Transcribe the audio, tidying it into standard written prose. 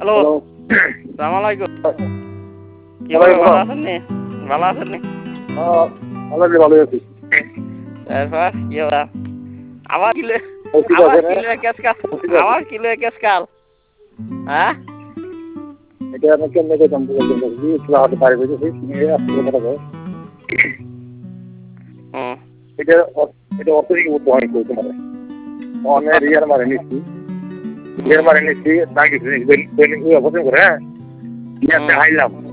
hello সালাম আলাইকুম কি ভালো আছেন নি ভালো আছেন নি ভালো আছি তারপর কি হলো আমার কিলো কেস কাল হ্যাঁ এটা আমি কেমনে করতাম হাতে পারি বুঝেছি এটা এটা অর্থনীতি মতো অনেক করতে পারে অনেক রিয়ার মারে নিচ্ছি না কিছু পছন্দ করে হ্যাঁ হাইলাম